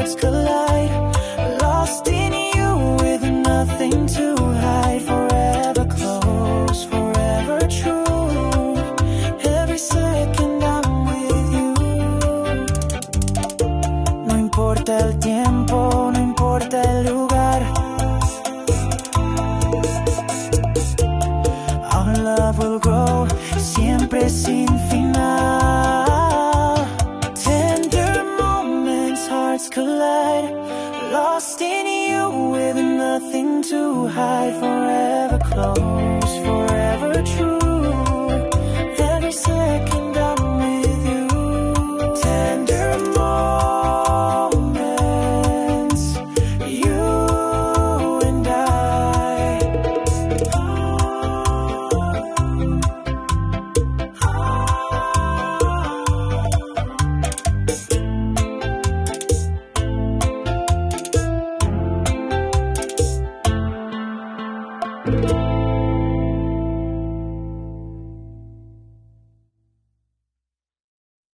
hearts collide. Lost in you with nothing to hide. Forever close, forever true. Every second I'm with you. No importa el tiempo, no importa el lugar. Our love will grow, siempre sin final. Tender moments, hearts collide. Lost in you with nothing to hide. Forever